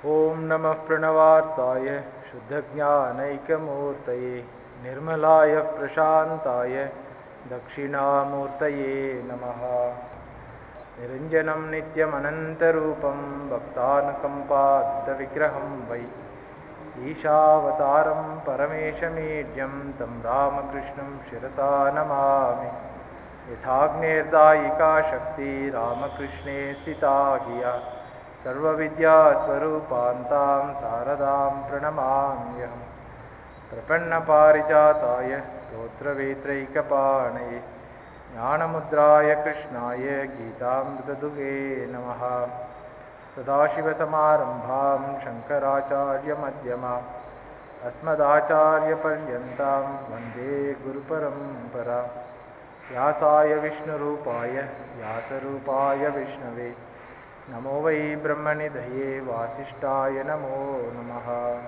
ओम नमः प्रणवार्ताय शुद्धज्ञानैकमूर्तये निर्मलाय प्रशान्ताय दक्षिणामूर्तये नमः। निरञ्जनं नित्यमनन्तरूपं भक्तानुकम्पादितविग्रहं वै ईशावतारं परमेशमीड्यं तं रामकृष्णं शिरसा नमामि। यथाग्नेर्दायिका शक्ति रामकृष्णे स्थिता गिया सर्वविद्यास्वरूपान्तां शारदां प्रणमाम्यहम्। प्रपन्नपारिजाताय स्तोत्रवेत्रैकपाणये ज्ञानमुद्राय कृष्णाय गीतामृतदुहे नमः। सदाशिवसमारम्भां शङ्कराचार्यमध्यमाम् अस्मदाचार्यपर्यन्तां वन्दे गुरुपरम्परां। व्यासाय विष्णुरूपाय व्यासरूपाय विष्णवे नमो वै ब्रह्मनिधये वासिष्ठाय नमो नमः।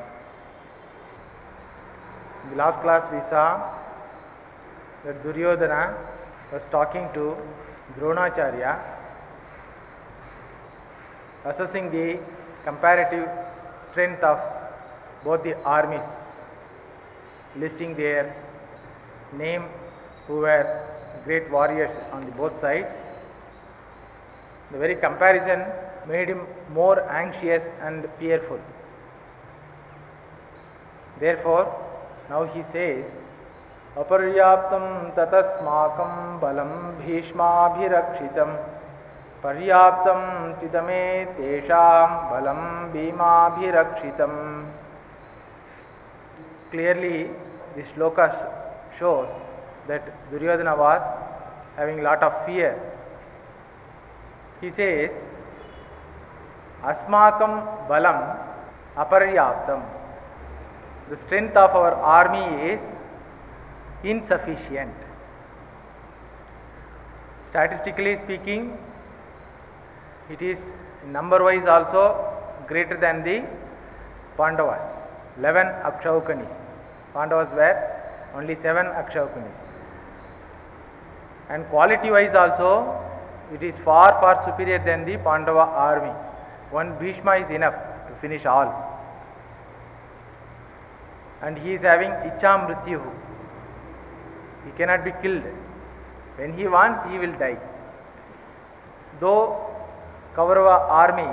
In the last class we saw that Duryodhana was talking to Dronacharya, assessing the comparative strength of both the armies, listing their name who were great warriors on the both sides. The very comparison made him more anxious and fearful. Therefore, now he says, Aparyaptam tatasmakam balam bhishmabhirakshitam paryaptam tidame tesham balam bhimabhirakshitam. Clearly, this shloka shows that Duryodhana was having a lot of fear. He says, Asmakam balam aparyaptam. The strength of our army is insufficient. Statistically speaking, it is number-wise also greater than the Pandavas. 11 Akshaukanis. Pandavas were only 7 Akshaukanis. And quality-wise also, it is far superior than the Pandava army. One Bhishma is enough to finish all. And he is having Ichcham Mrityuhu. He cannot be killed. When he wants, he will die. Though Kaurava army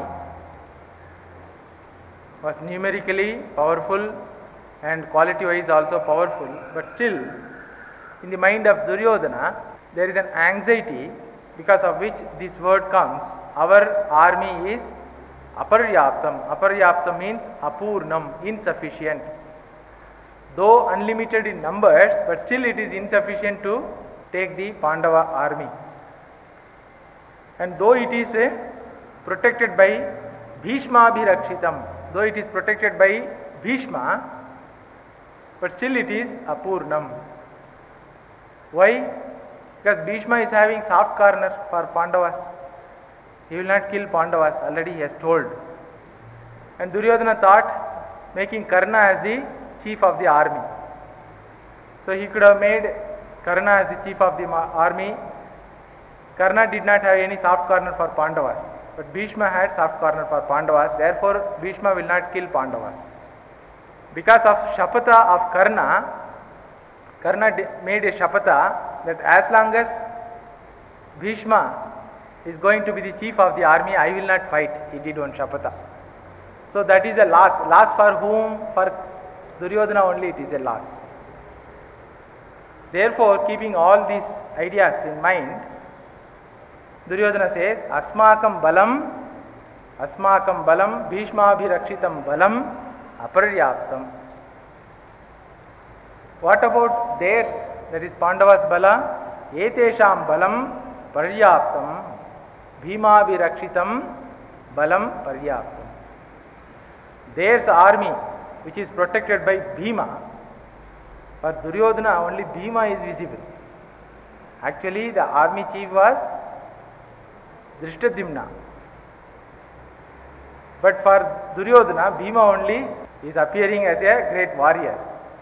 was numerically powerful and quality-wise also powerful, but still, in the mind of Duryodhana, there is an anxiety because of which this word comes. Our army is aparyaptam. Aparyaptam means apurnam, insufficient. Though unlimited in numbers, but still it is insufficient to take the Pandava army. And though it is protected by Bhishma Bhirakshitam, though it is protected by Bhishma, but still it is apurnam. Why? Because Bhishma is having soft corner for Pandavas. He will not kill Pandavas, already he has told. And Duryodhana thought making Karna as the chief of the army. So he could have made Karna as the chief of the army. Karna did not have any soft corner for Pandavas. But Bhishma had soft corner for Pandavas. Therefore, Bhishma will not kill Pandavas. Because of Shapata of Karna, Karna made a Shapata that as long as Bhishma is going to be the chief of the army, I will not fight. He did one Shapata. So that is a loss. Loss for whom? For Duryodhana only it is a loss. Therefore, keeping all these ideas in mind, Duryodhana says, Asmakam balam, Bhishma bhirakshitam balam, aparyaptam. What about theirs? That is Pandavas bala, etesham balam paryaptam, bhima virakshitam balam paryaptam. Theirs army, which is protected by Bhima. For Duryodhana, only Bhima is visible. Actually, the army chief was Drishtadyumna. But for Duryodhana, Bhima only is appearing as a great warrior.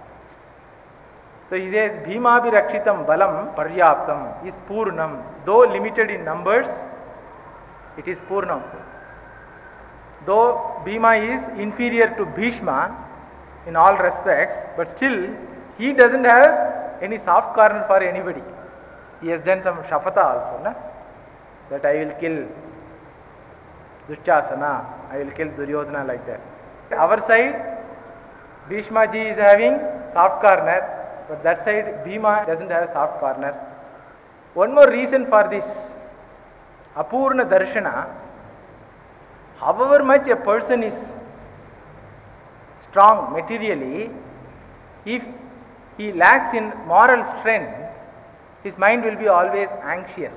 So he says, Bhima Bhirakshitam Balam Paryaptam is Purnam. Though limited in numbers, it is Purnam. though Bhima is inferior to Bhishma in all respects, but still he doesn't have any soft corner for anybody. He has done some shapata also, na? That I will kill Dushasana, I will kill Duryodhana, like that. Our side, Bhishma ji is having soft corner, but that side Bhima doesn't have soft corner. One more reason for this Apurna Darshana, however much a person is strong materially, if he lacks in moral strength, his mind will be always anxious.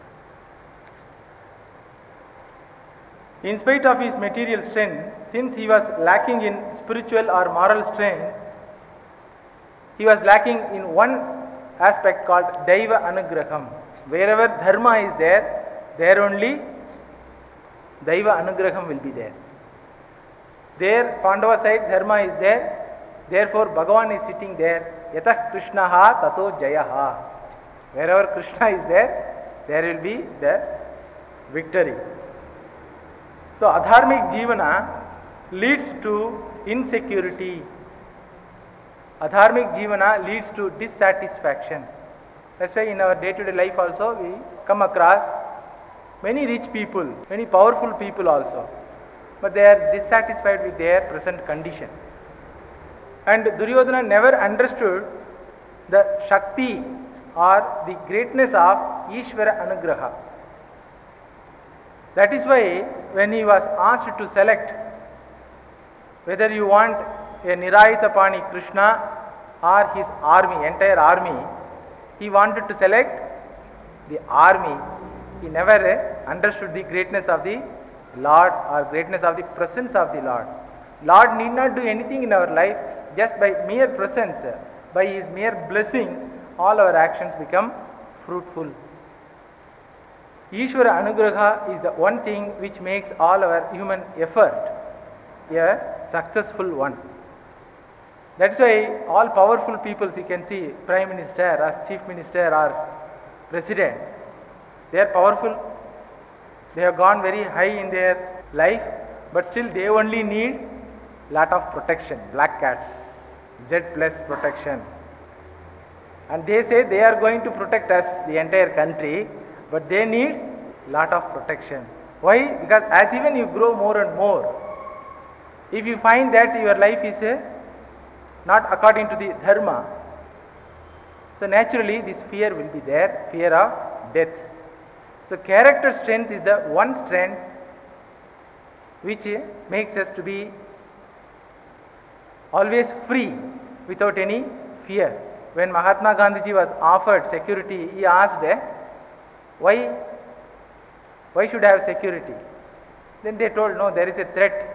In spite of his material strength, since he was lacking in spiritual or moral strength, he was lacking in one aspect called Daiva Anugraham. Wherever dharma is there only Daiva Anugraham will be there. There, Pandava side, dharma is there, therefore Bhagavan is sitting there. Yatah Krishnaha tato jayaha. Wherever Krishna is there will be the victory. So, adharmic jivana leads to insecurity. Adharmic jivana leads to dissatisfaction. That's why in our day-to-day life also we come across many rich people, many powerful people also, but they are dissatisfied with their present condition. And Duryodhana never understood the Shakti or the greatness of Ishvara Anugraha. That is why when he was asked to select whether you want a Nirayitapani Krishna or his army, entire army, he wanted to select the army. He never understood the greatness of the Lord or greatness of the presence of the Lord. Lord need not do anything in our life, just by mere presence, by his mere blessing, all our actions become fruitful. Ishvara Anugraha is the one thing which makes all our human effort a successful one. That's why all powerful people, you can see, Prime Minister or Chief Minister or President, they are powerful. They have gone very high in their life, but still they only need lot of protection, black cats, Z plus protection. And they say they are going to protect us, the entire country, but they need lot of protection. Why? Because as even you grow more and more, if you find that your life is not according to the dharma, so naturally this fear will be there, fear of death. So character strength is the one strength which makes us to be always free without any fear. When Mahatma Gandhi was offered security, he asked, why should I have security? Then they told, no, there is a threat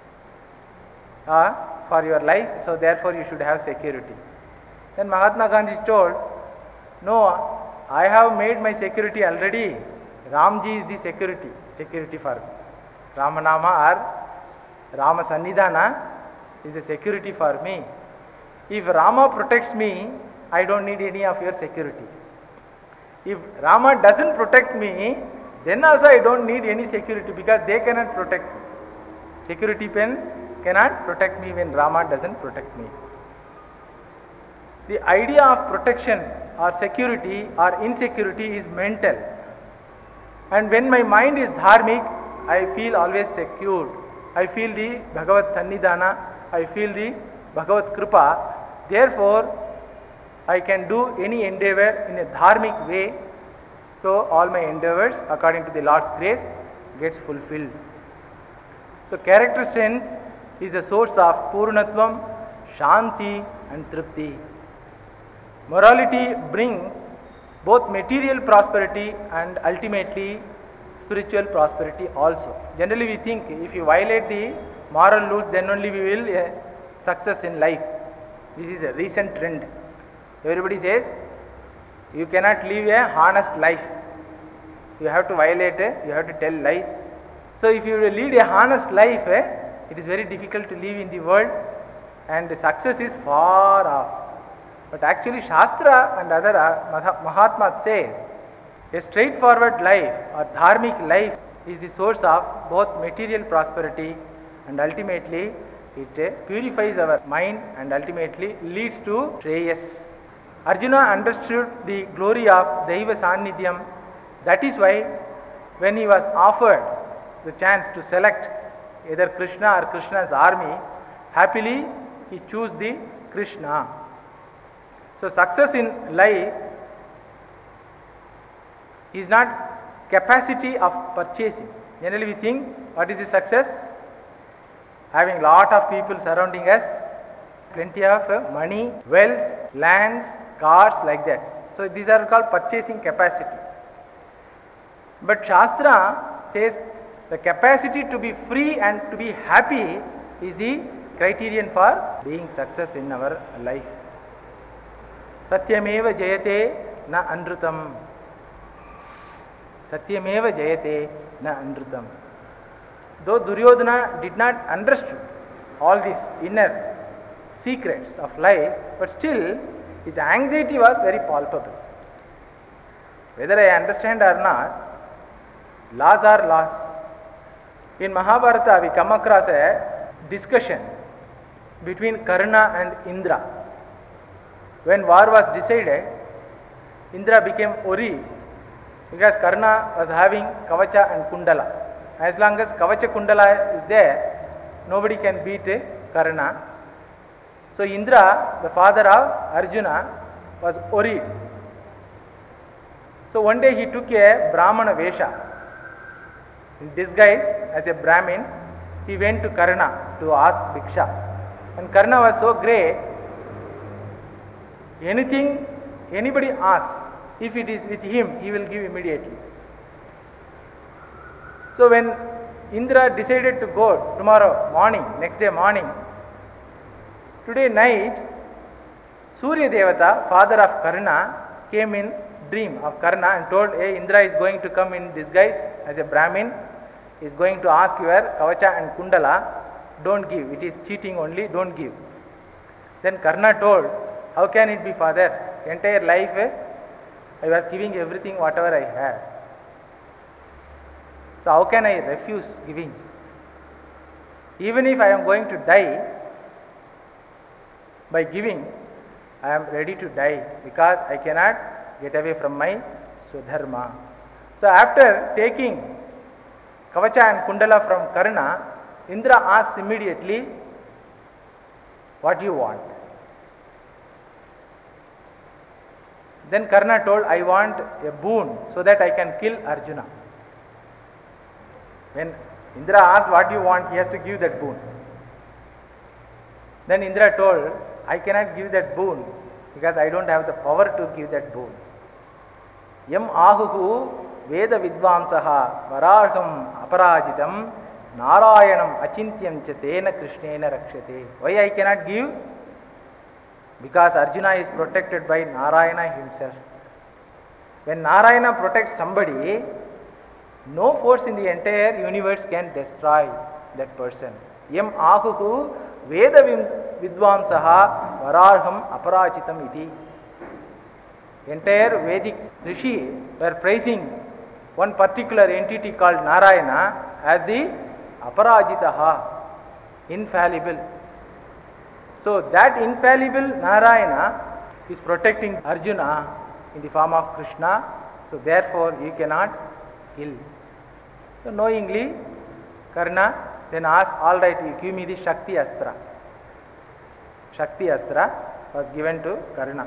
for your life, so therefore you should have security. Then Mahatma Gandhi told, no, I have made my security already. Ramji is the security for me. Ramanama or Rama Sannidhana is a security for me. If Rama protects me, I don't need any of your security. If Rama doesn't protect me, then also I don't need any security, because they cannot protect me. Security pen cannot protect me when Rama doesn't protect me. The idea of protection or security or insecurity is mental. And when my mind is dharmic, I feel always secured. I feel the Bhagavat Sannidhana, I feel the Bhagavat Kripa. Therefore, I can do any endeavor in a dharmic way. So, all my endeavors according to the Lord's grace gets fulfilled. So, character strength is the source of Purnatvam, Shanti and Tripti. Morality brings both material prosperity and ultimately spiritual prosperity also. Generally we think if you violate the moral rules, then only we will success in life. This is a recent trend. Everybody says you cannot live a honest life. You have to violate, you have to tell lies. So if you lead a honest life, it is very difficult to live in the world, and the success is far off. But actually Shastra and other Mahatmas say a straightforward life or dharmic life is the source of both material prosperity and ultimately it purifies our mind and ultimately leads to Shreyas. Arjuna understood the glory of Daiva Sannidhyam. That is why when he was offered the chance to select either Krishna or Krishna's army, happily he chose the Krishna. So success in life is not capacity of purchasing. Generally we think, what is the success? Having lot of people surrounding us, plenty of money, wealth, lands, cars, like that. So these are called purchasing capacity. But Shastra says the capacity to be free and to be happy is the criterion for being success in our life. Satyameva jayate na anrutam. Satyameva jayate na anrutam. Though Duryodhana did not understand all these inner secrets of life, but still his anxiety was very palpable. Whether I understand or not, laws are laws. In Mahabharata we come across a discussion between Karna and Indra. When war was decided, Indra became Ori because Karna was having Kavacha and Kundala. As long as Kavacha Kundala is there, nobody can beat Karna. So Indra, the father of Arjuna, was Ori. So one day he took a Brahmana Vesha. In disguise as a Brahmin, he went to Karna to ask Bhiksha. And Karna was so great, anything anybody asks, if it is with him, he will give immediately. So when Indra decided to go tomorrow morning, next day morning, today night, Surya Devata, father of Karna, came in dream of Karna and told, hey, Indra is going to come in disguise as a Brahmin, is going to ask your Kavacha and Kundala, don't give, it is cheating only, don't give. Then Karna told, how can it be, father? Entire life I was giving everything whatever I had. So how can I refuse giving? Even if I am going to die by giving, I am ready to die because I cannot get away from my Swadharma. So after taking Kavacha and Kundala from Karna, Indra asked immediately, what do you want? Then Karna told, I want a boon so that I can kill Arjuna. When Indra asked what do you want, he has to give that boon. Then Indra told, I cannot give that boon because I don't have the power to give that boon. Yam ahuhu Veda Vidvamsaha Varaham Aparajitam Narayanam Achintyam Chatena Krishnena Rakshate. Why I cannot give? Because Arjuna is protected by Narayana himself. When Narayana protects somebody, no force in the entire universe can destroy that person. Yam ahuhu Veda Vidvamsaha Varaham Aparajitam iti. Entire Vedic Rishi were praising one particular entity called Narayana as the Aparajitaha, infallible. So that infallible Narayana is protecting Arjuna in the form of Krishna. So therefore you cannot kill. So knowingly Karna then asked, all right, you give me the Shakti Astra. Shakti Astra was given to Karna.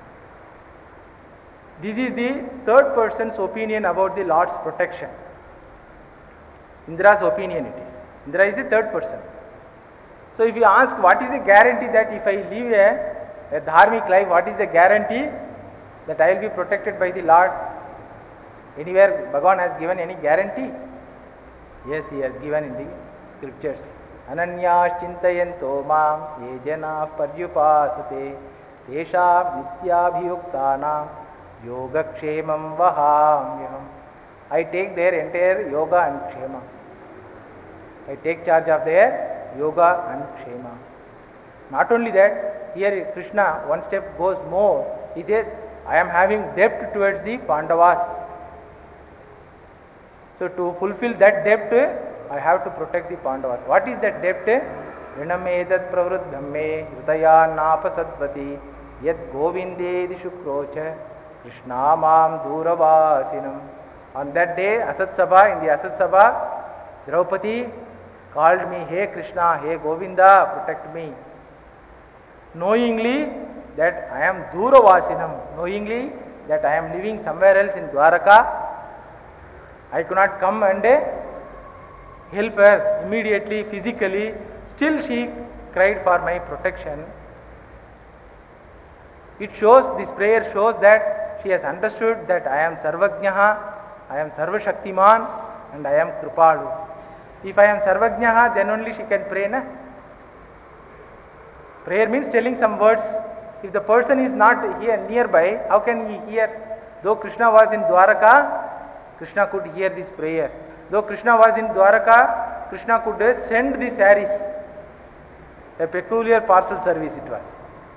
This is the third person's opinion about the Lord's protection. Indra's opinion it is. Indra is the third person. So if you ask what is the guarantee that if I live a dharmic life, what is the guarantee that I will be protected by the Lord? Anywhere Bhagavan has given any guarantee? Yes, he has given in the scriptures. Ananyas chintayanto mam ye jana paryupasate tesha nityabhiyuktanam yogakshemam vahamyam. I take their entire yoga and kshema. I take charge of their yoga and kshema. Not only that, here Krishna one step goes more. He says, I am having debt towards the Pandavas. So to fulfill that debt, I have to protect the Pandavas. What is that debt? Rinamedat pravruddhamme hridaya napasadvati yad govindedi shukrocha Krishna mam duravasinam. On that day, Asat Sabha, in the Asat Sabha, Draupadi called me, Hey Krishna, Hey Govinda, protect me. Knowingly that I am Duravasinam, knowingly that I am living somewhere else in Dwaraka, I could not come and help her immediately, physically. Still she cried for my protection. It shows, this prayer shows that she has understood that I am Sarvajnaha, I am Sarvashaktiman, and I am Kripalu. If I am Sarvajnaha, then only she can pray, na? Prayer means telling some words. If the person is not here nearby, how can he hear? Though Krishna was in Dwaraka, Krishna could hear this prayer. Though Krishna was in Dwaraka, Krishna could send the saris. A peculiar parcel service it was.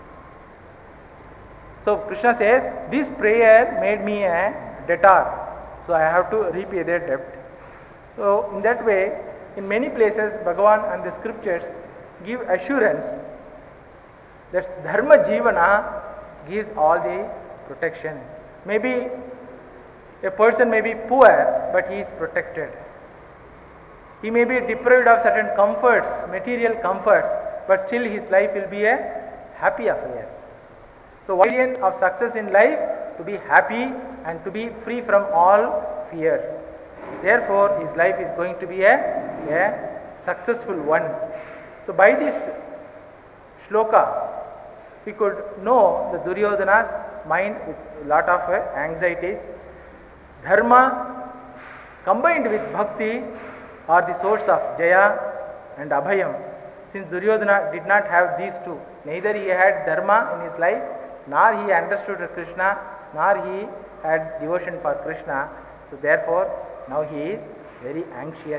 So Krishna says, this prayer made me a debtor. So I have to repay their debt. So in that way, in many places, Bhagavan and the scriptures give assurance that Dharma Jivana gives all the protection. Maybe a person may be poor, but he is protected. He may be deprived of certain comforts, material comforts, but still his life will be a happy affair. So one ingredient of success in life, to be happy and to be free from all fear. Therefore, his life is going to be a successful one. So by this shloka, we could know the Duryodhana's mind with a lot of anxieties. Dharma combined with bhakti are the source of Jaya and Abhayam. Since Duryodhana did not have these two, neither he had Dharma in his life, nor he understood Krishna, nor he had devotion for Krishna. So therefore, now he is very anxious.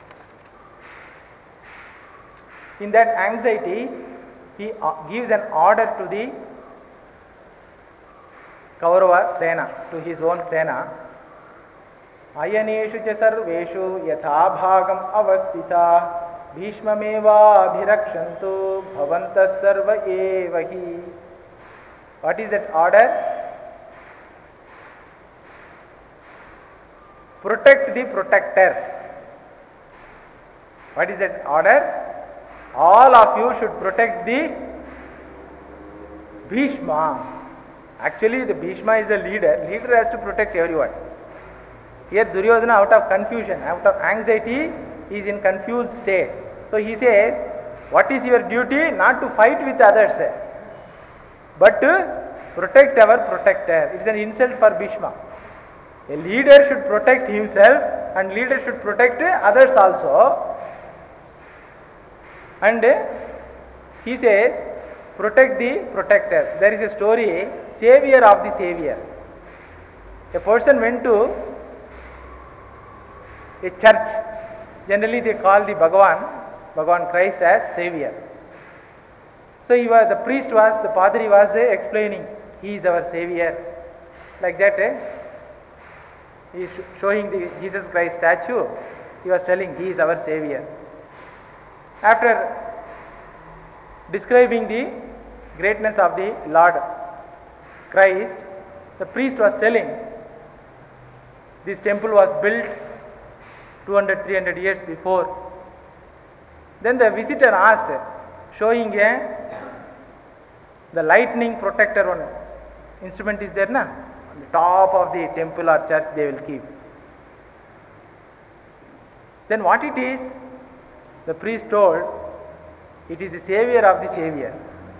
In that anxiety, he gives an order to the Kaurava Sena, to his own Sena. Ayaneshu cha sarveshu yatha bhagam avastita bhishmameva bhirakshantu bhavantas sarva evahi. What is that order? Protect the protector. What is that order? All of you should protect the Bhishma. Actually, the Bhishma is the leader. Leader has to protect everyone. Here Duryodhana, out of confusion, out of anxiety, is in confused state. So he says, what is your duty? Not to fight with others, but to protect our protector. It is an insult for Bhishma. A leader should protect himself and leader should protect others also. And he says, protect the protector. There is a story, savior of the savior. A person went to a church. Generally they call the Bhagavan Christ as savior. So the Padri was explaining, he is our savior. Like that, he is showing the Jesus Christ statue. He was telling, he is our savior. After describing the greatness of the Lord Christ, the priest was telling, this temple was built 200-300 years before. Then the visitor asked, showing the lightning protector one instrument is there, na? On the top of the temple or church they will keep. Then what it is? The priest told, it is the savior of the savior.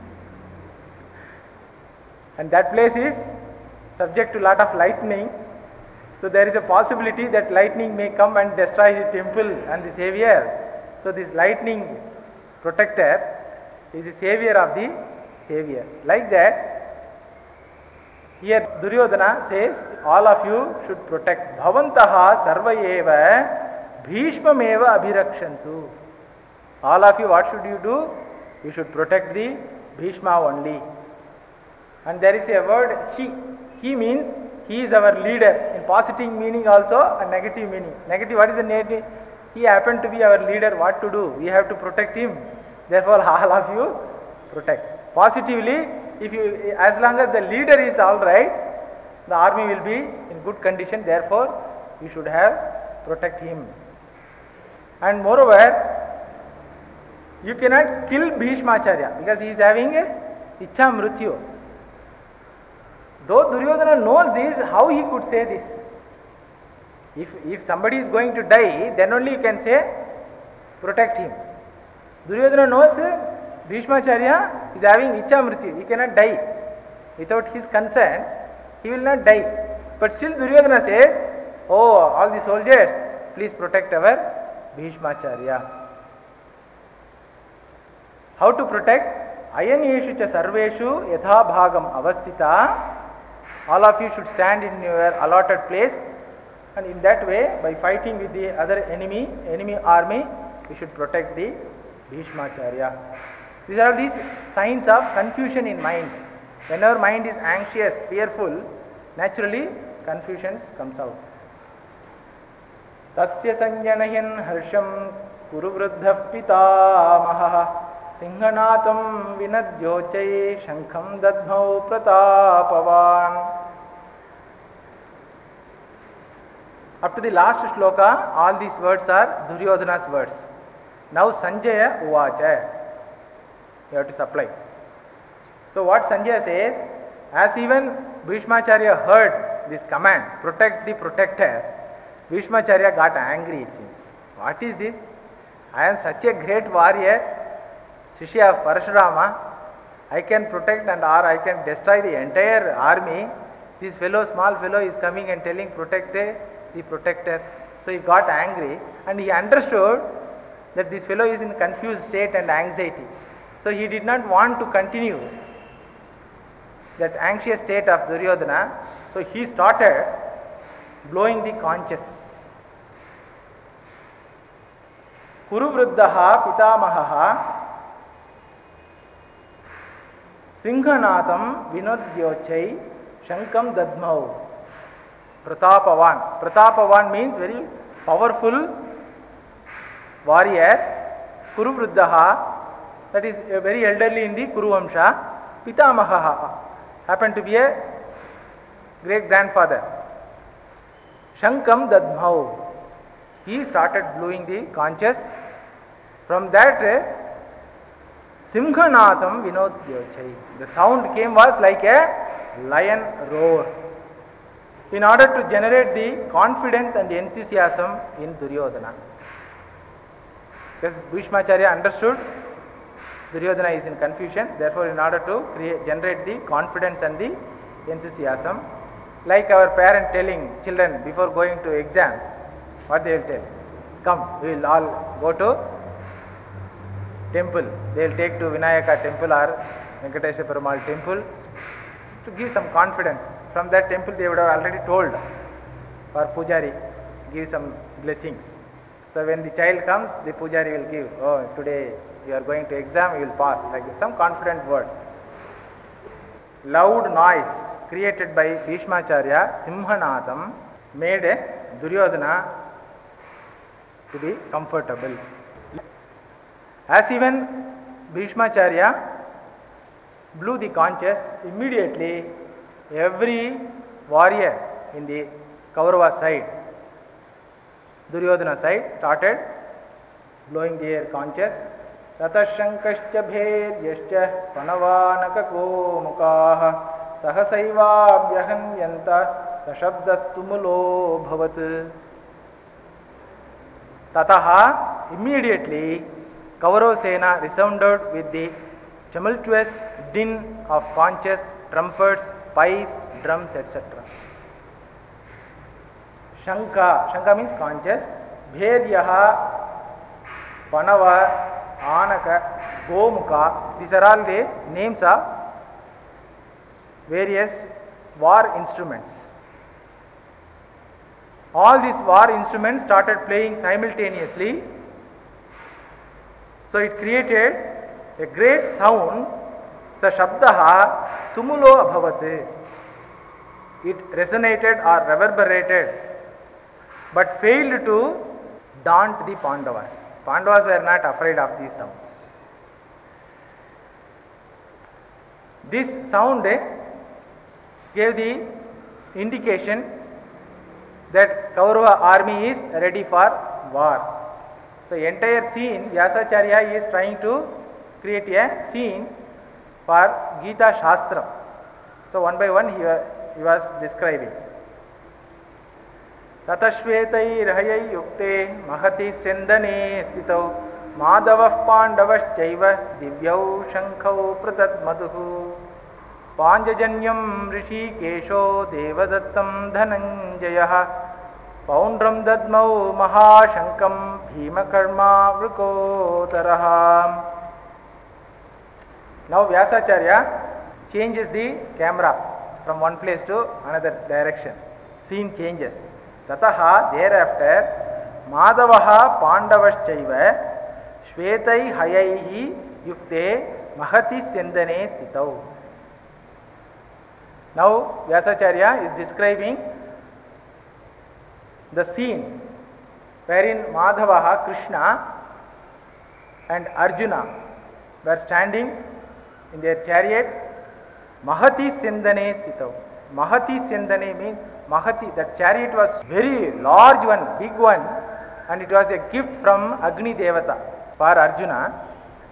And that place is subject to lot of lightning. So there is a possibility that lightning may come and destroy the temple and the savior. So this lightning protector is the savior of the savior. Like that, here Duryodhana says, all of you should protect. Bhavantaha sarva eva bhishmameva abhirakshantu. All of you, what should you do? You should protect the Bhishma only. And there is a word, he. He means, he is our leader positive meaning also a negative meaning. Negative, what is the negative? He happened to be our leader, what to do? We have to protect him. Therefore, all of you protect. Positively, if you, as long as the leader is all right, the army will be in good condition. Therefore, you should have protect him. And moreover, you cannot kill Bhishmacharya because he is having a Ichha Mrityu. Though Duryodhana knows this, how he could say this? If somebody is going to die, then only you can say, protect him. Duryodhana knows Bhishmacharya is having Ichha Mrityu. He cannot die. Without his consent, he will not die. But still Duryodhana says, oh, all the soldiers, please protect our Bhishmacharya. How to protect? Ayaneshu cha sarveshu yatha bhagam avastita. All of you should stand in your allotted place, and in that way, by fighting with the other enemy army, we should protect the Bhishmacharya. These are these signs of confusion in mind. Whenever mind is anxious, fearful, naturally confusions comes out. Tasya sanjanayan harsham kuru vruddha pitamaha Singhanatam vinadyochai shankham dadhmau pratapavan. Up to the last shloka, all these words are Duryodhana's words. Now Sanjaya uvacha. You have to supply. So what Sanjaya says, as even Bhishmacharya heard this command, protect the protector, Bhishmacharya got angry, it seems. What is this? I am such a great warrior, Shishya of Parashurama, I can protect or I can destroy the entire army. This fellow, small fellow is coming and telling protect the protector. So he got angry and he understood that this fellow is in confused state and anxiety. So he did not want to continue that anxious state of Duryodhana. So he started blowing the conches. Kuru vruddhaha pitamahaha Singhanatham vinodyochai shankam dadmau. Pratapavan. Pratapavan means very powerful warrior. Kuru vruddhaha, that is very elderly in the Kuru Vamsha. Pitamahaha happened to be a great grandfather. Shankam dadmau. He started blowing the conches. From that, Simhanatham vinodyochai. The sound came was like a lion roar. In order to generate the confidence and the enthusiasm in Duryodhana. Because Bhishmacharya understood Duryodhana is in confusion, therefore in order to generate the confidence and the enthusiasm, like our parent telling children before going to exams, what they will tell? Come, we will all go to temple. They will take to Vinayaka temple or Venkatesha Perumal temple to give some confidence. From that temple they would have already told for Pujari, give some blessings. So when the child comes, the Pujari will give, oh today you are going to exam, you will pass, like this, some confident word. Loud noise created by Bhishmacharya, Simhanatham, made Duryodhana to be comfortable. As even Bhishmacharya blew the conches, immediately every warrior in the Kaurava side, Duryodhana side, started blowing their conches. Tatashankascha bhedyascha panavanaka mukaha sahasaiva vyahanyanta sashabdastumulo bhavat. Tataha, immediately Kaurava Sena resounded with the tumultuous din of conches, trumpets, pipes, drums, etc. Shanka means conches. Bhedyaha, Panava, Anaka, Gomukha. These are all the names of various war instruments. All these war instruments started playing simultaneously. So it created a great sound. Sa shabdaha tumulo abhavat. It resonated or reverberated, but failed to daunt the Pandavas. Pandavas were not afraid of these sounds. This sound gave the indication that Kaurava army is ready for war. So entire scene, Vyasacharya is trying to create a scene for Gita Shastra. So one by one he was describing. Tatashvetaiर्हयै yukte mahati sendane stitau madavah pandavaschaiva divyau shankau pratadmaduhu panjajanyam rishikesho devadattam dhananjayah paundram dadmau mahashankam bhimakarma vrukotaraha. Now Vyasacharya changes the camera from one place to another direction. Scene changes. Tataha, thereafter, Madavaha Pandavaschaiva Shvetai Hayaihi Yukte Mahati Sendane Stitau. Now Vyasacharya is describing the scene wherein Madhavaha, Krishna and Arjuna were standing in their chariot. Mahati Sendane Stitau. Mahati Sendane means Mahati, that chariot was very large one, big one, and it was a gift from Agni Devata for Arjuna.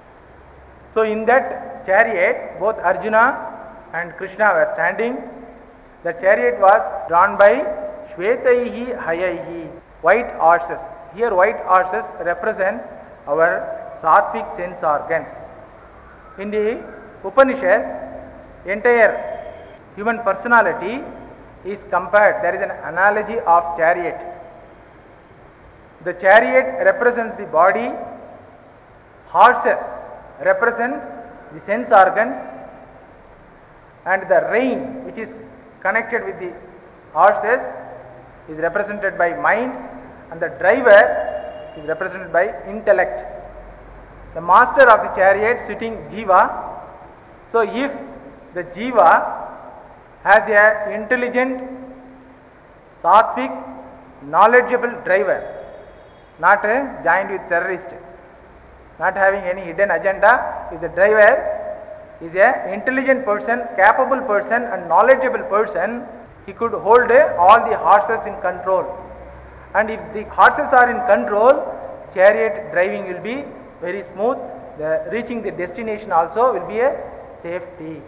So in that chariot, both Arjuna and Krishna were standing. The chariot was drawn by Shvetaihi Hayaihi, white horses. Here white horses represents our sattvic sense organs. In the Upanishad, entire human personality is compared. There is an analogy of chariot. The chariot represents the body, horses represent the sense organs, and the rein which is connected with the horses is represented by mind, and the driver is represented by intellect. The master of the chariot sitting Jiva. So if the Jiva has a intelligent, sattvic, knowledgeable driver, not joined with terrorist, not having any hidden agenda. If the driver is an intelligent person, capable person and knowledgeable person, he could hold all the horses in control. And if the horses are in control, chariot driving will be very smooth. Reaching the destination also will be a safety.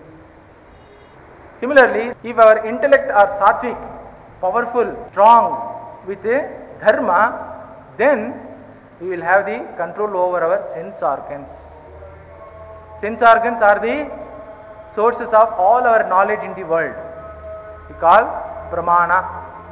Similarly, if our intellect are sattvic, powerful, strong with dharma, then we will have the control over our sense organs. Sense organs are the sources of all our knowledge in the world. We call pramana.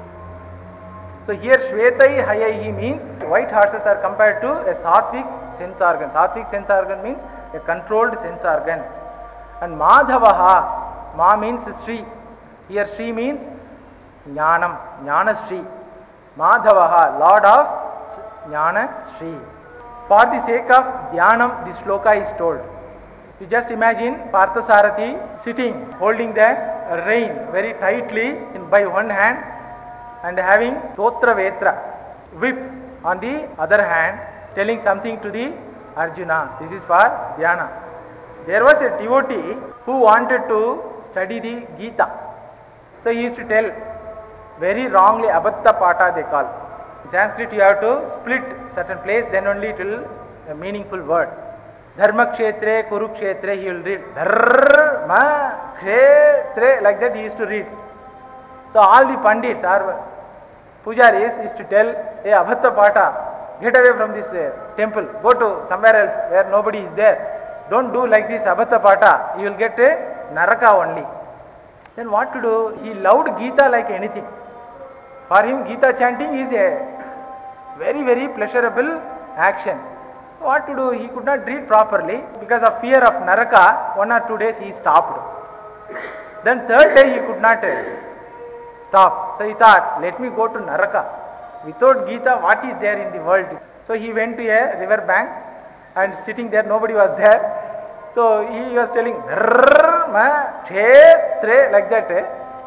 So here Shvetai Hayaihi means white horses are compared to a sattvic sense organ. Sattvic sense organ means a controlled sense organ. And Madhavaha, Ma means Sri. Here Sri means Jnanam, Jnana Sri. Madhavaha, Lord of Jnana Sri. For the sake of Dhyanam, this shloka is told. You just imagine Parthasarathi sitting, holding the rein very tightly by one hand and having Totra Vetra, whip on the other hand, telling something to the Arjuna. This is for Dhyana. There was a devotee who wanted to study the Gita. So he used to tell very wrongly, Abatta Pata they call. In Sanskrit you have to split certain place, then only it will a meaningful word. Dharma Kshetre, Kurukshetre, he will read. Dharma Kshetre, like that he used to read. So all the Pandits or Pujaris used to tell, hey Abatta Pata, get away from this temple, go to somewhere else where nobody is there. Don't do like this Abatta Pata, you will get a Naraka only. Then what to do? He loved Gita like anything. For him Gita chanting is a very, very pleasurable action. What to do? He could not read properly because of fear of Naraka. 1 or 2 days he stopped. Then third day he could not stop. So he thought, let me go to Naraka. Without Gita, what is there in the world? So he went to a river bank and sitting there, nobody was there. So he was telling, Dharma Kshetre, like that.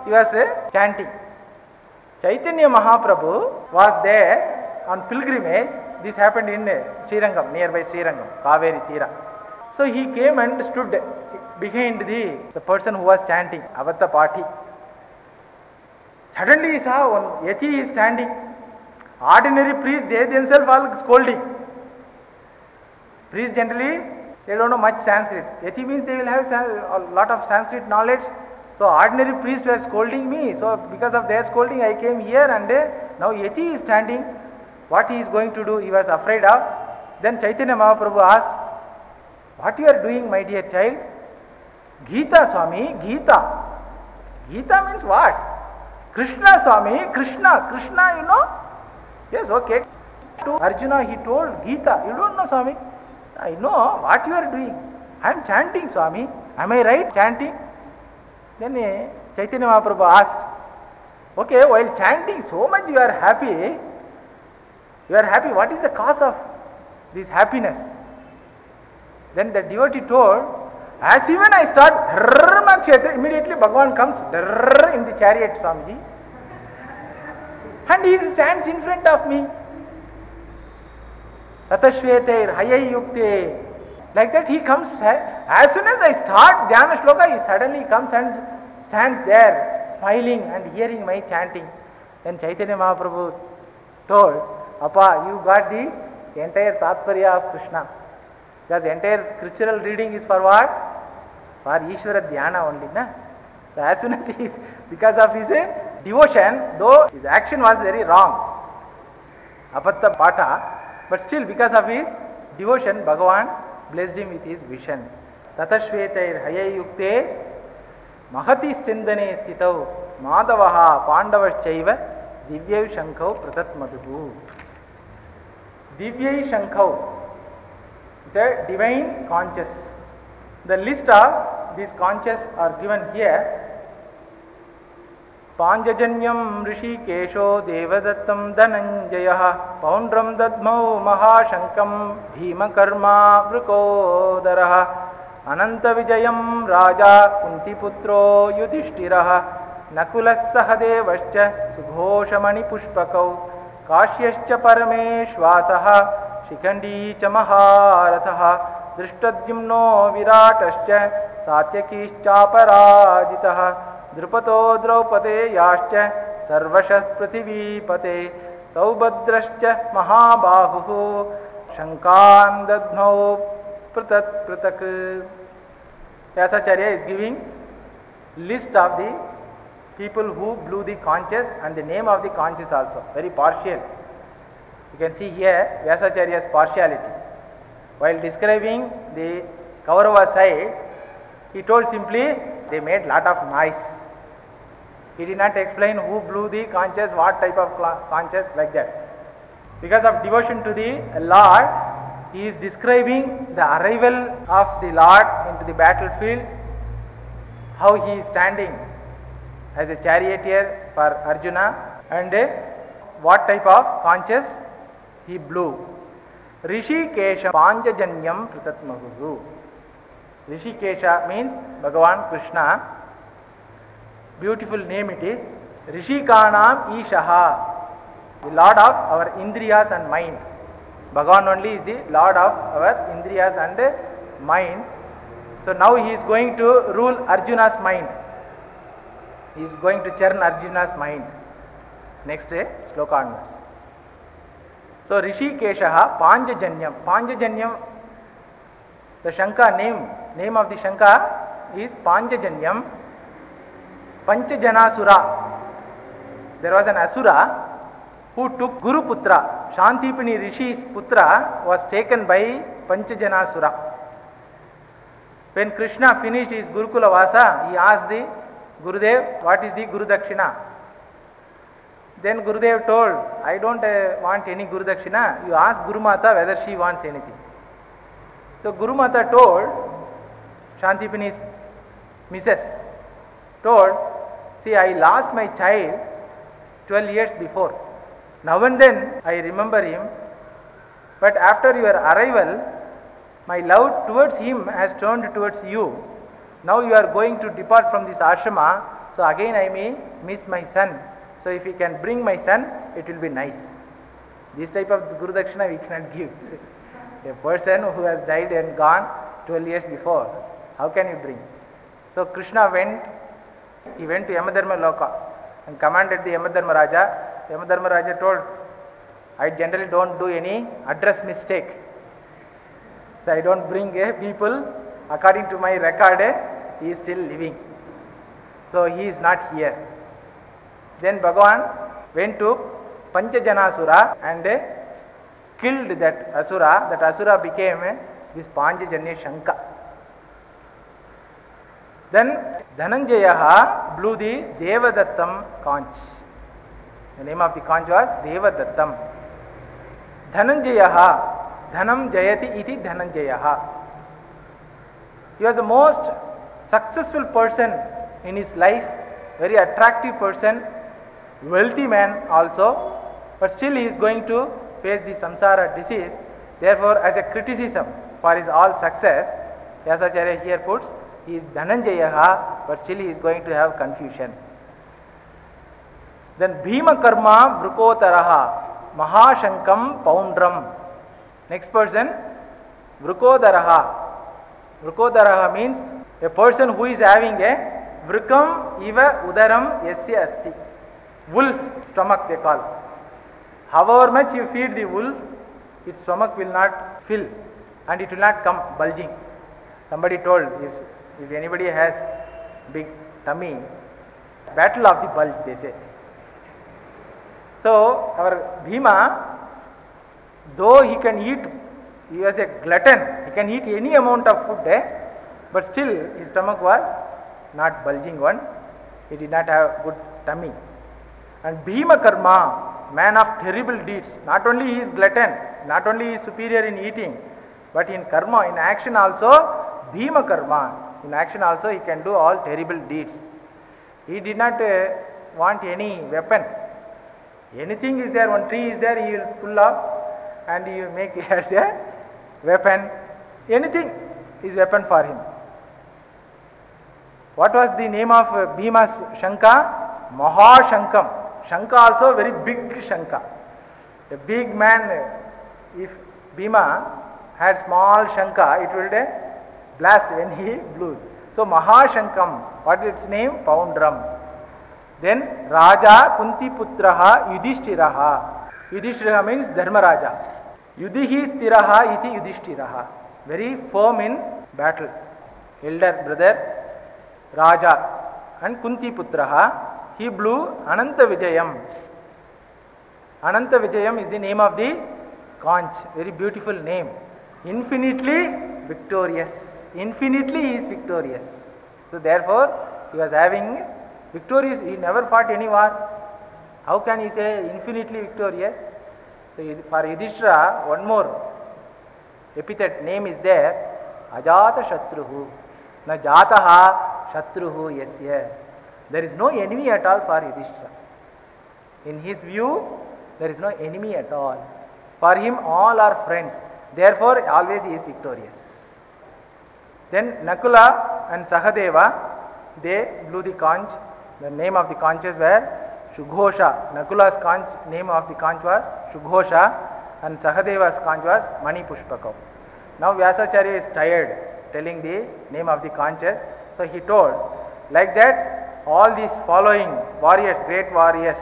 he was chanting. Chaitanya Mahaprabhu was there on pilgrimage. This happened in Srirangam, nearby Srirangam, Kaveri Tira. So he came and stood behind the person who was chanting, Avatta Pati. Suddenly he saw one Yati is standing. Ordinary priests, they themselves are scolding. Priests generally, they don't know much Sanskrit. Yati means they will have a lot of Sanskrit knowledge. So ordinary priests were scolding me. So because of their scolding, I came here and now Yati is standing. What he is going to do, he was afraid of. Then Chaitanya Mahaprabhu asked, what you are doing, my dear child? Gita Swami, Gita. Gita means what? Krishna Swami, Krishna, you know? Yes, okay. To Arjuna he told Gita, you don't know Swami? I know what you are doing. I am chanting Swami. Am I right chanting? Then Chaitanya Mahaprabhu asked, okay, while chanting so much you are happy. You are happy. What is the cause of this happiness? Then the devotee told, as even I start, immediately Bhagavan comes in the chariot, Swamiji. And he stands in front of me. Tatashveter hayai yukte. Like that he comes, as soon as I start Dhyana Shloka, he suddenly comes and stands there, smiling and hearing my chanting. Then Chaitanya Mahaprabhu told, Appa, you got the entire Tatparya of Krishna. Because the entire scriptural reading is for what? For Ishvara Dhyana only. Na? So as soon as he is, because of his devotion, though his action was very wrong, Apatta Pata, but still because of his devotion, Bhagavan blessed him with his vision. Tatashvetair hayai yukte mahati sindane stitau madavaha pandavaschaiva divyai shankau pratatmaduhu. Divyai shankau. It's a divine conscious. The list of these conscious are given here. Panjajanyam Rishikesho Devadattam Dhananjaya Paundram Dadmau Mahashankam Bhimakarma Vrukodaraha Ananta Vijayam Raja Kuntiputro Yudhishthiraha Nakulas Sahadevascha Sugoshamani Pushpakau Kashyascha Parameshwasaha Shikandi cha Maharathaha Drishtadjimno Viratascha Satyakishcha Parajitaha Drupato Draupade Yascha Sarvashas Prithivipate Saubhadrascha Mahabahu Shankan Dadhnau Pratat Pratak. Vyasacharya is giving list of the people who blew the conches and the name of the conches also. Very partial. You can see here Vyasacharya's partiality. While describing the Kaurava side, he told simply they made lot of noise. He did not explain who blew the conches, what type of conches, like that. Because of devotion to the Lord, he is describing the arrival of the Lord into the battlefield, how he is standing as a charioteer for Arjuna, and what type of conches he blew. Rishikesha Panjajanyam Pratatmahu. Rishikesha means Bhagavan Krishna. Beautiful name it is. Rishikanam Ishaha, the Lord of our Indriyas and mind. Bhagavan only is the Lord of our Indriyas and mind. So now he is going to rule Arjuna's mind. He is going to churn Arjuna's mind. Next sloka onwards. So Rishikeshaha Panjajanyam. Panjajanyam, the Shanka name of the Shanka is Panjajanyam. Panchajanasura. There was an Asura who took Guru Putra. Shantipani Rishi's Putra was taken by Panchajanasura. When Krishna finished his Gurukula Vasa, he asked the Gurudev, what is the Guru Dakshina? Then Gurudev told, I don't want any Guru Dakshina. You ask Guru Mata whether she wants anything. So Guru Mata told, Shantipani's missus, told, see, I lost my child 12 years before. Now and then I remember him, but after your arrival, my love towards him has turned towards you. Now you are going to depart from this ashrama. So again I may miss my son. So if he can bring my son, it will be nice. This type of Guru Dakshina we cannot give. A person who has died and gone 12 years before, how can you bring? So Krishna went to Yamadharma Loka and commanded the Yamadharma Raja. Yamadharma Raja told, I generally don't do any address mistake. So I don't bring people, according to my record, he is still living. So he is not here. Then Bhagavan went to Panchajanasura and killed that Asura. That Asura became this Panchajanya Shanka. Then Dhananjaya blew the Devadattam conch. The name of the conch was Devadattam. Dhananjaya, Dhanam Jayati iti Dhananjaya. He was the most successful person in his life, very attractive person, wealthy man also, but still he is going to face the samsara disease. Therefore, as a criticism for his all success, Vyasacharya here puts, he is Dhananjaya, but still he is going to have confusion. Then Bhima Karma Vrukotaraha Mahashankam Poundram. Next person, Vrukodaraha. Vrukodaraha means a person who is having a Vrukam Iva Udaram Yasya Asti. Wolf stomach they call. However much you feed the wolf, its stomach will not fill and it will not come bulging. Somebody told, if anybody has big tummy, battle of the bulge they say. So our Bhima, though he can eat, he was a glutton, he can eat any amount of food, but still his stomach was not bulging one, he did not have good tummy. And Bhima Karma, man of terrible deeds, not only he is glutton, not only he is superior in eating, but in karma, in action also, Bhima Karma, in action also he can do all terrible deeds. He did not want any weapon. Anything is there, one tree is there, he will pull off and he will make it as a weapon. Anything is weapon for him. What was the name of Bhima's Shanka? Mahashankam. Shanka also very big Shanka. A big man, if Bhima had small Shanka, it will blast when he blows. So Mahashankam, what is its name? Poundram. Then Raja Kunti Putraha Yudhishthiraha. Yudhishthiraha means Dharmaraja. Yudhihi Stiraha iti Yudhishthiraha. Very firm in battle. Elder brother Raja and Kunti Putraha. He blew Ananta Vijayam. Ananta Vijayam is the name of the conch. Very beautiful name. Infinitely victorious. Infinitely he is victorious. So therefore he was having victorious. He never fought any war. How can he say infinitely victorious? So for Yudhishthira, one more epithet name is there. Ajata Shatruhu. Na Jataha Shatruhu Yasya. There is no enemy at all for Yudhishthira. In his view, there is no enemy at all. For him, all are friends. Therefore, always he is victorious. Then Nakula and Sahadeva, they blew the conch. The name of the conches were Shughosha. Nakula's conch, name of the conch was Shughosha, and Sahadeva's conch was Mani Pushpakam. Now Vyasacharya is tired telling the name of the conches. So he told, like that, all these following warriors, great warriors,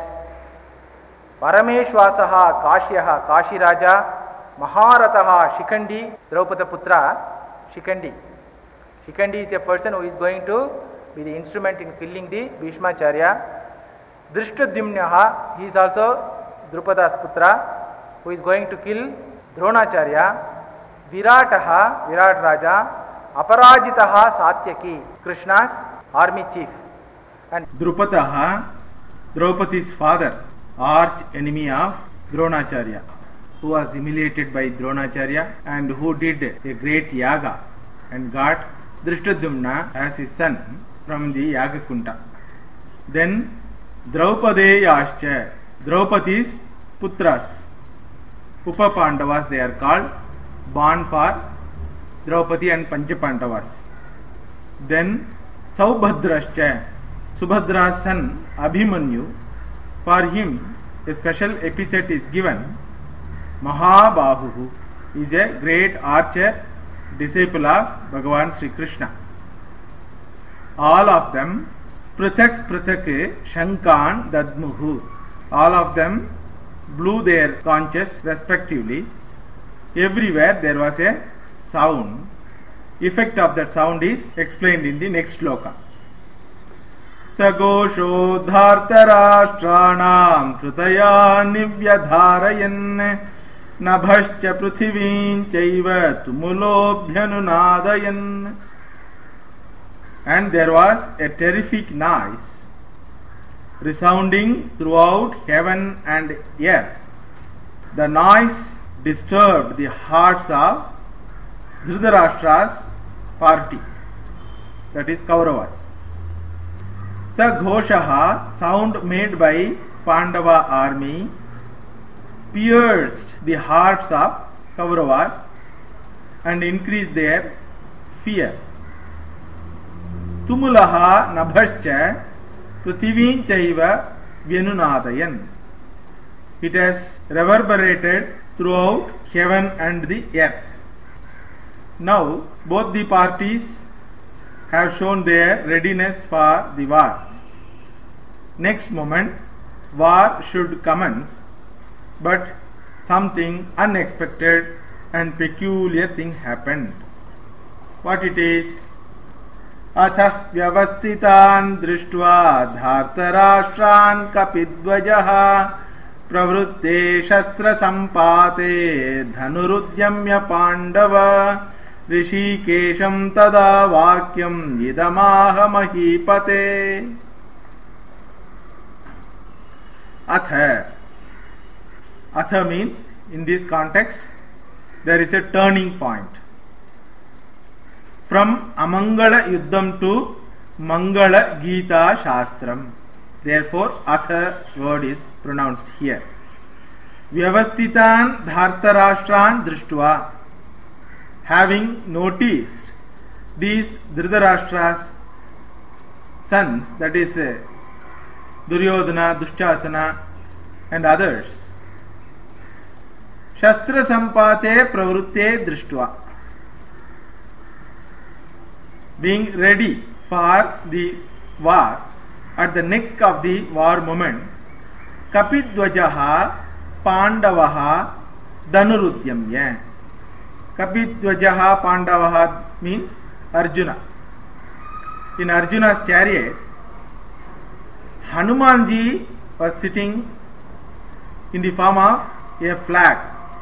Parameshwasaha, Kashyaha, Kashiraja, Maharataha, Shikandi, Draupada Putra, Shikandi. Shikandi is a person who is going to be the instrument in killing the Bhishmacharya. Drishtadhyumnaha, he is also Drupada's Putra, who is going to kill Dronacharya. Virataha, Virat Raja, Aparajitaha, Satyaki, Krishna's army chief. And Drupadaha, Draupadi's father, arch enemy of Dronacharya, who was humiliated by Dronacharya and who did a great yaga and got Drishtadhyumna as his son from the Yaga Kunta. Then Draupadeyascha, Draupadi's putras, Upa Pandavas they are called, born for Draupadi and Pancha Pandavas. Then Saubhadrascha, Subhadra's son Abhimanyu, for him a special epithet is given. Mahabahuhu is a great archer, disciple of Bhagavan Sri Krishna. All of them prathak shankan dadmuhu. All of them blew their conches respectively. Everywhere there was a sound. Effect of that sound is explained in the next shloka. Sagosho dhartarashranam krutaya nivyadharayan nabhascha prithivin chaiva tumulobhyanunadayan. And there was a terrific noise resounding throughout heaven and earth. The noise disturbed the hearts of Dhritarashtra's party, that is Kauravas. Saghoshaha, sound made by Pandava army, pierced the hearts of Kauravas and increased their fear. Tumulaha nabhascha prithivin chaiva vyanunadayan. It has reverberated throughout heaven and the earth. Now both the parties have shown their readiness for the war. Next moment war should commence, but something unexpected and peculiar thing happened. What it is? Athah vyavasthitan drishtva dhartarashtraन् kapidvajaha pravrutte shastra sampate dhanurudyamya pandava rishikesham tada vakyam idamaha mahipate. Atha means, in this context, there is a turning point. From Amangala Yuddham to Mangala Gita Shastram. Therefore, Atha word is pronounced here. Vyavasthitan Dhartarashtran Drishtva. Having noticed these Dhritarashtra's sons, that is Duryodhana, Dushasana and others, Shastra Sampate Pravrutte Drishtva, being ready for the war, at the neck of the war moment, Kapidvajaha Pandavaha Dhanurudyamya. Kapidvajaha Pandavaha means Arjuna. In Arjuna's chariot, Hanumanji was sitting in the form of a flag.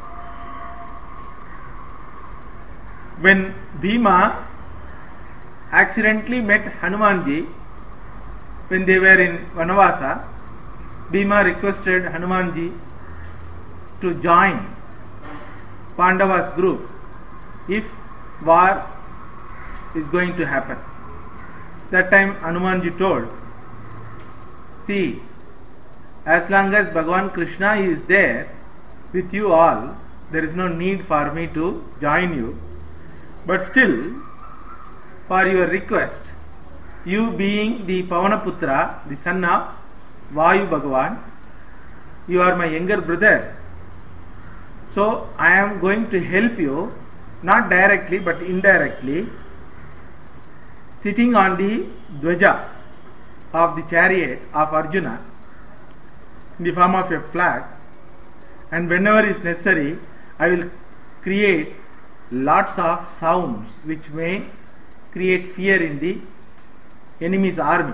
When Bhima accidentally met Hanumanji when they were in Vanavasa, Bhima requested Hanumanji to join Pandava's group if war is going to happen. That time Hanumanji told, see, as long as Bhagavan Krishna is there with you all, there is no need for me to join you. But still, for your request, you being the Pavanaputra, the son of Vayu Bhagavan, you are my younger brother. So I am going to help you, not directly but indirectly, sitting on the dvaja of the chariot of Arjuna in the form of a flag, and whenever is necessary, I will create lots of sounds which may create fear in the enemy's army.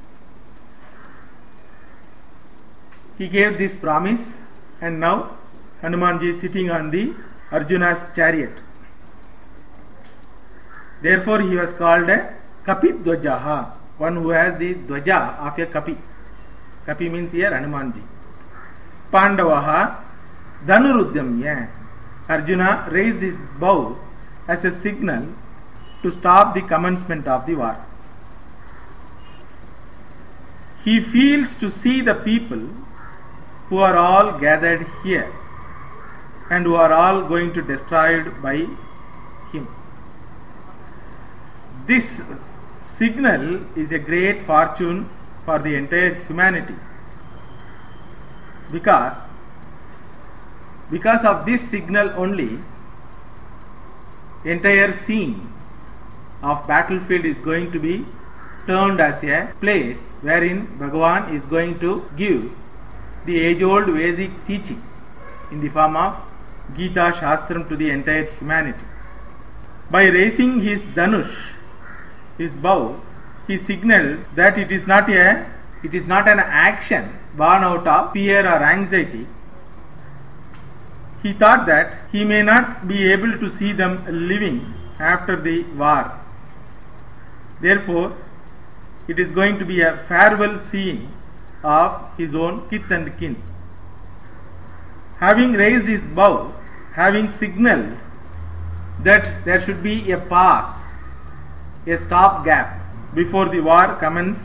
He gave this promise, and now Hanumanji is sitting on the Arjuna's chariot. Therefore he was called a Kapidvajaha, one who has the dvaja of a Kapi. Kapi means here Hanumanji. Pandavaha Dhanurudyamya. Arjuna raised his bow as a signal to stop the commencement of the war. He feels to see the people who are all gathered here and who are all going to be destroyed by him. This signal is a great fortune for the entire humanity. Because of this signal only, entire scene of battlefield is going to be turned as a place wherein Bhagavan is going to give the age-old Vedic teaching in the form of Gita Shastram to the entire humanity. By raising his Dhanush, his bow, he signaled that it is not an action born out of fear or anxiety. He thought that he may not be able to see them living after the war. Therefore, it is going to be a farewell seeing of his own kith and kin. Having raised his bow, having signaled that there should be a pause, a stopgap before the war commenced,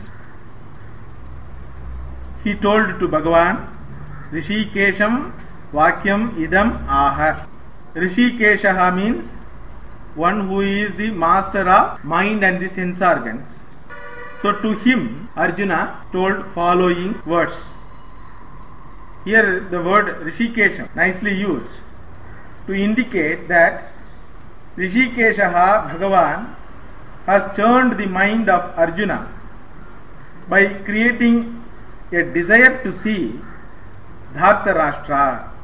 he told to Bhagavan, Rishikesham Vakyam Idam Aha. Rishikeshaha means one who is the master of mind and the sense organs. So to him, Arjuna told following words. Here the word Rishikesham, nicely used, to indicate that Rishikeshaha, Bhagavan, has turned the mind of Arjuna by creating a desire to see Dhartarashtra.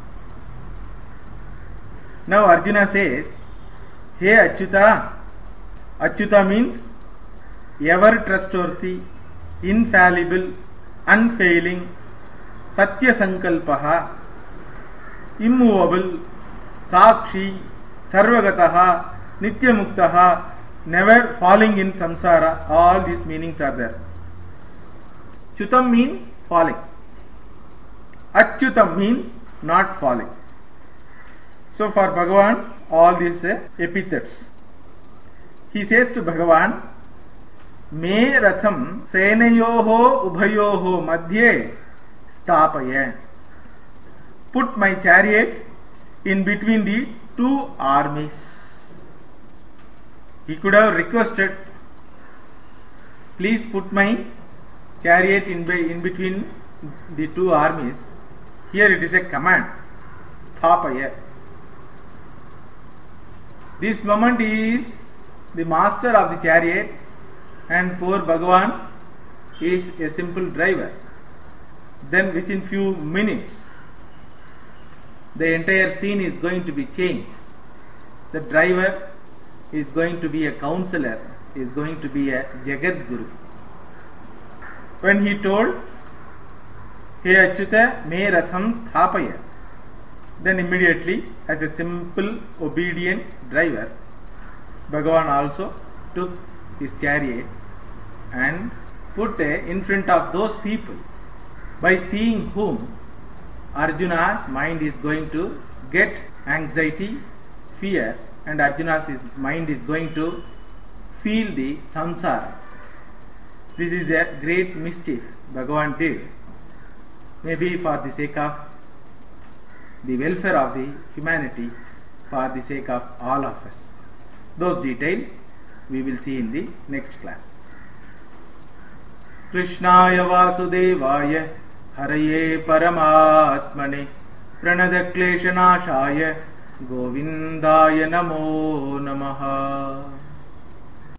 Now Arjuna says, Hey Achyuta. Achyuta means ever trustworthy, infallible, unfailing, Satya Sankalpaha, immovable, Sakshi, Sarvagataha, Nityamuktaha, never falling in samsara. All these meanings are there. Chutam means falling. Achyutam means not falling. So for Bhagavan, all these epithets. He says to Bhagavan, Me ratham senayoho ubhayoho madhye stapaya. Put my chariot in between the two armies. He could have requested, please put my chariot in between the two armies. Here it is a command, Sthapaya. This moment is the master of the chariot, and poor Bhagavan is a simple driver. Then within few minutes, the entire scene is going to be changed. The driver is going to be a counselor, is going to be a Jagat Guru. When he told, Hey Achyuta, me ratham sthapaya, then immediately, as a simple obedient driver, Bhagavan also took his chariot and put in front of those people, by seeing whom Arjuna's mind is going to get anxiety, fear, and Arjuna's mind is going to feel the samsara. This is a great mischief Bhagavan did, maybe for the sake of the welfare of the humanity, for the sake of all of us. Those details we will see in the next class. Krishnaya Vasudevaya Haraye Paramatmane Pranadakleshanashaya Govindaya Namo Namaha.